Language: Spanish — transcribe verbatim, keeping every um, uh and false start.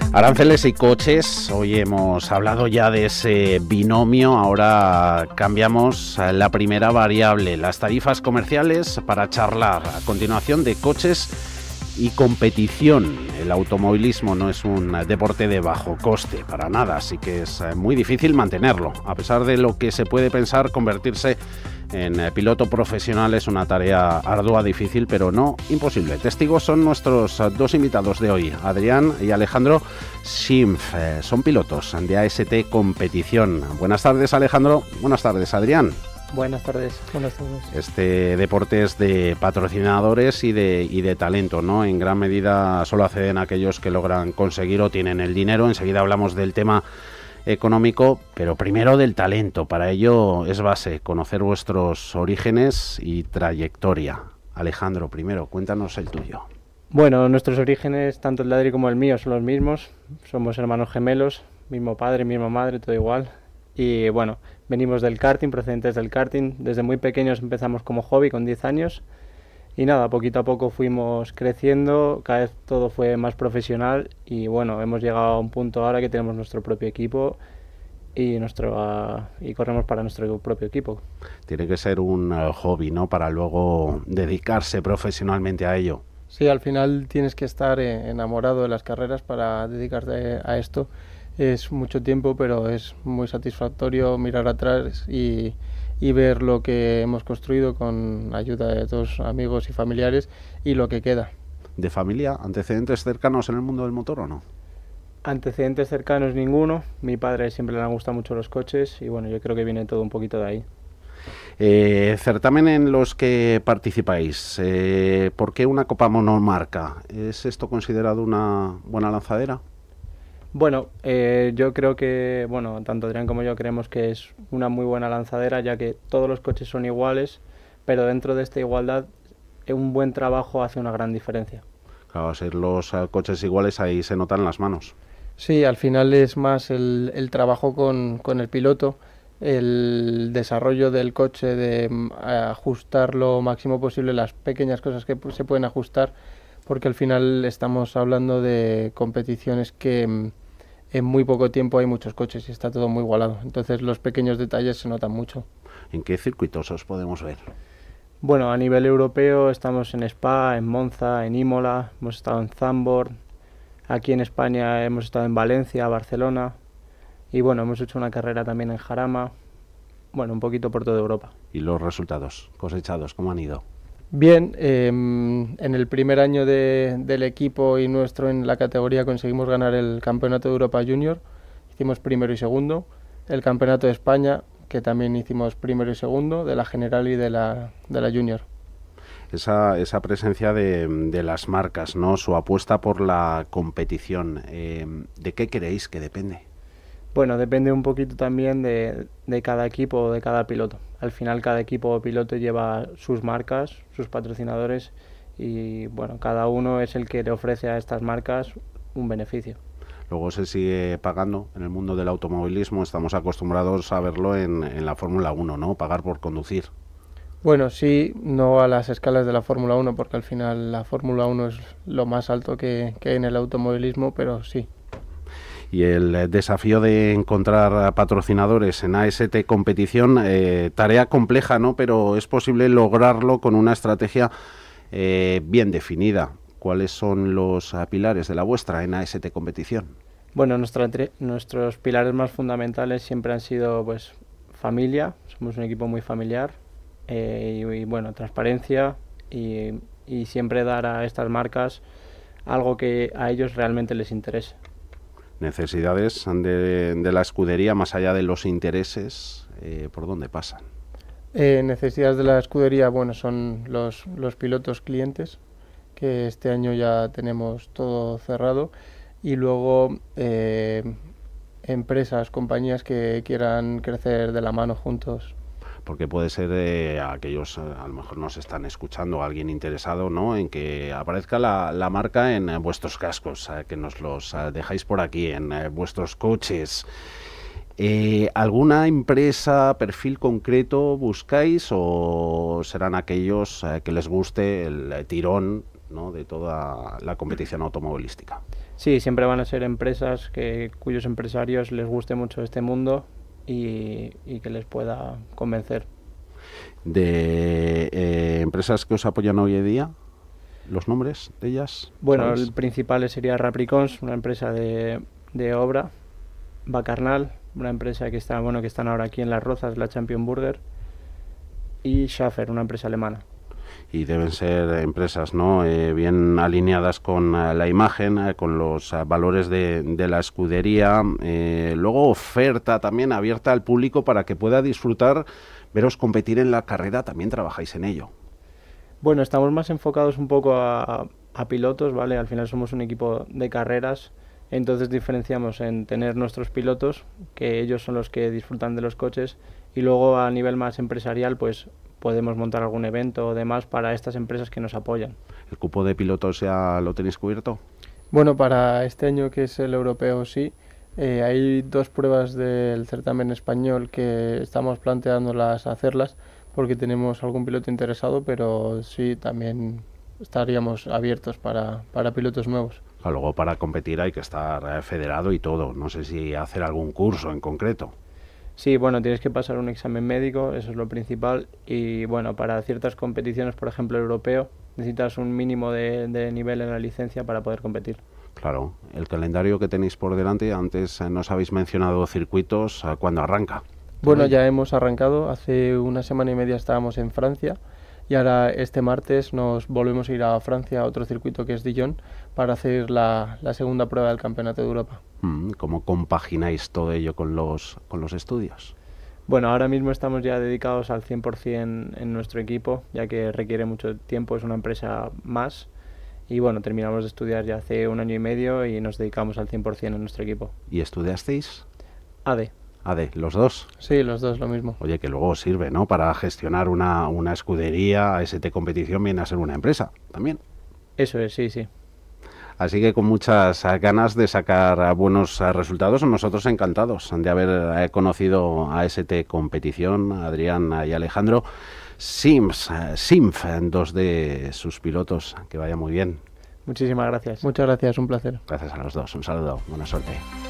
Aranceles y coches, hoy hemos hablado ya de ese binomio, ahora cambiamos la primera variable, las tarifas comerciales, para charlar a continuación de coches y competición. El automovilismo no es un deporte de bajo coste, para nada, así que es muy difícil mantenerlo. A pesar de lo que se puede pensar, convertirse en piloto profesional es una tarea ardua, difícil, pero no imposible. Testigos son nuestros dos invitados de hoy, Adrián y Alejandro Schimpf. Eh, son pilotos de A S T Competición. Buenas tardes, Alejandro. Buenas tardes, Adrián. Buenas tardes, buenas tardes. Este deporte es de patrocinadores y de, y de talento, ¿no? En gran medida solo acceden a aquellos que logran conseguir o tienen el dinero. Enseguida hablamos del tema económico, pero primero del talento. Para ello es base conocer vuestros orígenes y trayectoria. Alejandro, primero, cuéntanos el tuyo. Bueno, nuestros orígenes, tanto el de Adri como el mío, son los mismos. Somos hermanos gemelos, mismo padre, misma madre, todo igual. Y bueno, venimos del karting, procedentes del karting. Desde muy pequeños empezamos como hobby, con diez años. Y nada, poquito a poco fuimos creciendo, cada vez todo fue más profesional y bueno, hemos llegado a un punto ahora que tenemos nuestro propio equipo y nuestro uh, y corremos para nuestro propio equipo. Tiene que ser un uh, hobby, ¿no? Para luego dedicarse profesionalmente a ello. Sí, al final tienes que estar eh, enamorado de las carreras para dedicarte a esto. Es mucho tiempo, pero es muy satisfactorio mirar atrás y... y ver lo que hemos construido con ayuda de todos amigos y familiares y lo que queda. ¿De familia, antecedentes cercanos en el mundo del motor o no? Antecedentes cercanos ninguno. Mi padre siempre le han gustado mucho los coches y bueno, yo creo que viene todo un poquito de ahí. Eh, certamen en los que participáis, eh, ¿por qué una copa monomarca? ¿Es esto considerado una buena lanzadera? Bueno, eh, yo creo que, bueno, tanto Adrián como yo creemos que es una muy buena lanzadera, ya que todos los coches son iguales, pero dentro de esta igualdad un buen trabajo hace una gran diferencia. Claro, al ser los uh, coches iguales, ahí se notan las manos. Sí, al final es más el, el trabajo con, con el piloto, el desarrollo del coche, de um, ajustar lo máximo posible las pequeñas cosas que se pueden ajustar, porque al final estamos hablando de competiciones que um, en muy poco tiempo hay muchos coches y está todo muy igualado. Entonces los pequeños detalles se notan mucho. ¿En qué circuitos os podemos ver? Bueno, a nivel europeo estamos en Spa, en Monza, en Imola, hemos estado en Zandvoort. Aquí en España hemos estado en Valencia, Barcelona. Y bueno, hemos hecho una carrera también en Jarama. Bueno, un poquito por toda Europa. ¿Y los resultados cosechados, cómo han ido? Bien, eh, en el primer año de, del equipo y nuestro en la categoría conseguimos ganar el Campeonato de Europa Junior, hicimos primero y segundo, el Campeonato de España, que también hicimos primero y segundo, de la General y de la, de la Junior. Esa, esa presencia de, de las marcas, ¿no? Su apuesta por la competición, eh, ¿de qué creéis que depende? Bueno, depende un poquito también de, de cada equipo o de cada piloto. Al final cada equipo o piloto lleva sus marcas, sus patrocinadores y bueno, cada uno es el que le ofrece a estas marcas un beneficio. Luego se sigue pagando en el mundo del automovilismo, estamos acostumbrados a verlo en, en la Fórmula uno, ¿no? Pagar por conducir. Bueno, sí, no a las escalas de la Fórmula uno, porque al final la Fórmula uno es lo más alto que, que hay en el automovilismo, pero sí. Y el desafío de encontrar patrocinadores en A S T Competición, eh, tarea compleja, ¿no? Pero es posible lograrlo con una estrategia eh, bien definida. ¿Cuáles son los uh, pilares de la vuestra en A S T Competición? Bueno, nuestra, nuestros pilares más fundamentales siempre han sido pues familia, somos un equipo muy familiar, eh, y, y bueno, transparencia y, y siempre dar a estas marcas algo que a ellos realmente les interese. Necesidades de, de la escudería, más allá de los intereses, eh, ¿por dónde pasan? Eh, necesidades de la escudería, bueno, son los, los pilotos clientes, que este año ya tenemos todo cerrado, y luego eh, empresas, compañías que quieran crecer de la mano juntos. Porque puede ser eh, aquellos, eh, a lo mejor nos están escuchando, alguien interesado, ¿no?, en que aparezca la, la marca en eh, vuestros cascos, eh, que nos los eh, dejáis por aquí, en eh, vuestros coches. Eh, ¿Alguna empresa, perfil concreto buscáis o serán aquellos eh, que les guste el eh, tirón, ¿no?, de toda la competición automovilística? Sí, siempre van a ser empresas que, cuyos empresarios les guste mucho este mundo y, y que les pueda convencer. De eh, empresas que os apoyan hoy en día, ¿los nombres de ellas? Bueno, ¿sabes? el principal sería Rapricons, una empresa de, de obra, Bacarnal, una empresa que está, bueno, que están ahora aquí en Las Rozas, la Champion Burger, y Schaffer, una empresa alemana. Y deben ser empresas, ¿no?, eh, bien alineadas con uh, la imagen, eh, con los uh, valores de, de la escudería. Eh, luego oferta también abierta al público para que pueda disfrutar, veros competir en la carrera, también trabajáis en ello. Bueno, estamos más enfocados un poco a, a pilotos, ¿vale? Al final somos un equipo de carreras, entonces diferenciamos en tener nuestros pilotos, que ellos son los que disfrutan de los coches, y luego a nivel más empresarial, pues podemos montar algún evento o demás para estas empresas que nos apoyan. ¿El cupo de pilotos ya lo tenéis cubierto? Bueno, para este año, que es el europeo, sí. Eh, hay dos pruebas del certamen español que estamos planteándolas hacerlas porque tenemos algún piloto interesado, pero sí, también estaríamos abiertos para, para pilotos nuevos. Ah, luego para competir hay que estar eh, federado y todo. No sé si hacer algún curso en concreto. Sí, bueno, tienes que pasar un examen médico, eso es lo principal, y bueno, para ciertas competiciones, por ejemplo el europeo, necesitas un mínimo de, de nivel en la licencia para poder competir. Claro, el calendario que tenéis por delante, antes eh, nos habéis mencionado circuitos, eh, ¿cuándo arranca? Bueno, ya hemos arrancado, hace una semana y media estábamos en Francia y ahora este martes nos volvemos a ir a Francia, a otro circuito que es Dijon, para hacer la, la segunda prueba del Campeonato de Europa. ¿Cómo compagináis todo ello con los, con los estudios? Bueno, ahora mismo estamos ya dedicados al cien por cien en nuestro equipo, ya que requiere mucho tiempo, es una empresa más. Y bueno, terminamos de estudiar ya hace un año y medio y nos dedicamos al cien por cien en nuestro equipo. ¿Y estudiasteis? A D. A D, ¿los dos? Sí, los dos, lo mismo. Oye, que luego sirve, ¿no?, para gestionar una, una escudería. A S T Competición viene a ser una empresa también. Eso es, sí, sí. Así que con muchas ganas de sacar buenos resultados, nosotros encantados de haber conocido a S T Competición, Adrián y Alejandro. Sims, Simf, dos de sus pilotos, que vaya muy bien. Muchísimas gracias. Muchas gracias, un placer. Gracias a los dos, un saludo, buena suerte.